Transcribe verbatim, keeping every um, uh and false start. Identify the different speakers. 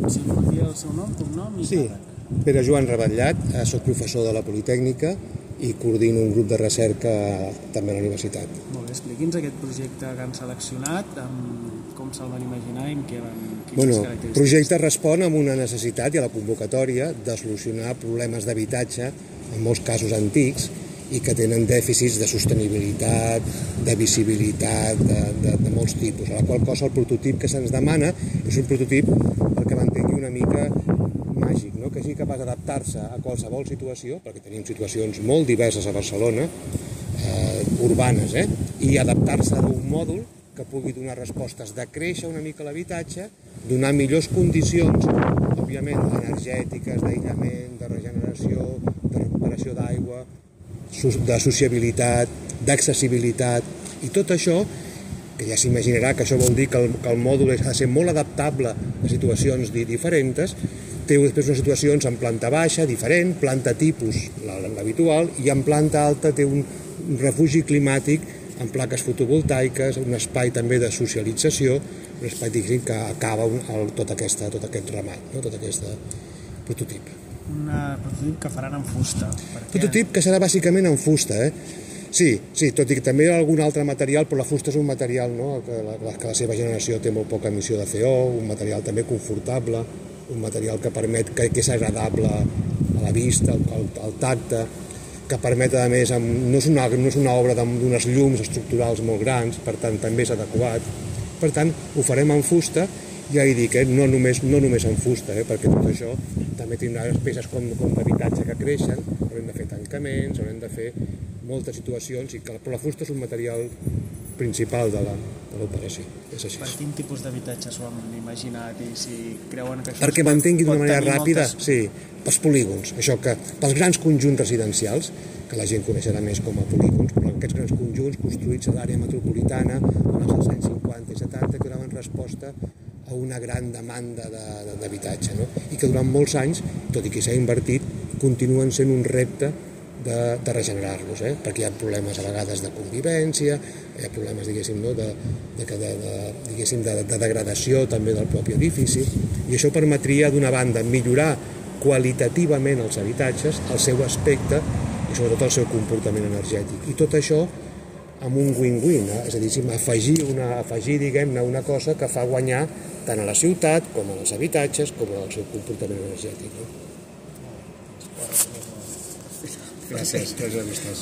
Speaker 1: Si em pot dir el seu nom, cognom i
Speaker 2: Sí,
Speaker 1: càrrec.
Speaker 2: Pere Joan Rabatllat, soc professor de la Politècnica i coordino un grup de recerca també a la universitat.
Speaker 1: Molt bé, expliqui'ns aquest projecte que han seleccionat, com se'l van imaginar i en què van...
Speaker 2: Bueno, el projecte respon a una necessitat i a la convocatòria de solucionar problemes d'habitatge, en molts casos antics, i que tenen dèficits de sostenibilitat, de visibilitat, de, de, de molts tipus. A la qual cosa el prototip que se'ns demana és un prototip, el que m'entengui una mica màgic, no? Que sigui capaç d'adaptar-se a qualsevol situació, perquè tenim situacions molt diverses a Barcelona, eh, urbanes, eh? I adaptar-se a un mòdul que pugui donar respostes de créixer una mica l'habitatge, donar millors condicions, òbviament energètiques, d'aïllament, de regeneració, de recuperació d'aigua, de sociabilitat, d'accessibilitat, i tot això, que ja s'imaginarà que això vol dir que el, que el mòdul ha de ser molt adaptable a situacions diferents, té després unes situacions en planta baixa, diferent, planta tipus, l'habitual, i en planta alta té un, un refugi climàtic amb plaques fotovoltaiques, un espai també de socialització, un espai diguéssim que acaba el, tot, aquesta, tot aquest ramat, no? Tot aquest prototip.
Speaker 1: Un prototip que faran en fusta.
Speaker 2: Prototip que serà bàsicament en fusta, eh? Sí, sí, tot i que també hi ha algun altre material, però la fusta és un material, no? que, la, que la seva generació té molt poca emissió de C O, un material també confortable, un material que permet, que, que és agradable a la vista, al, al tacte, que permet, a més, no és una, no és una obra d'unes llums estructurals molt grans, per tant, també és adequat. Per tant, ho farem en fusta, ja hi dic, eh? no, només, no només en fusta, eh? perquè tot això també tindrà peces com, com d'habitatge que creixen, haurem de fer tancaments, haurem de fer moltes situacions, i que, però la fusta és un material principal de l'operació. És així.
Speaker 1: Per quin tipus d'habitatge s'ho han imaginat i si creuen que això...
Speaker 2: Perquè m'entengui d'una manera ràpida, moltes... sí, pels polígons, això que pels grans conjunts residencials, que la gent coneixerà més com a polígons, però aquests grans conjunts construïts a l'àrea metropolitana en els anys cinquanta i setanta que donaven resposta a una gran demanda d'habitatge, no? I que durant molts anys, tot i que s'ha invertit, continuen sent un repte de, de regenerar-los, eh? Perquè hi ha problemes a vegades de convivència, hi ha problemes, diguéssim, no? de, de, de, de, diguéssim, de, de degradació també del propi edifici, i això permetria, d'una banda, millorar qualitativament els habitatges, el seu aspecte i sobretot el seu comportament energètic. I tot això amb un win-win, eh? És a dir, afegir, una, afegir diguem-ne, una cosa que fa guanyar tant a la ciutat com als habitatges com al seu comportament energètic. No? Gràcies, gràcies a vostès.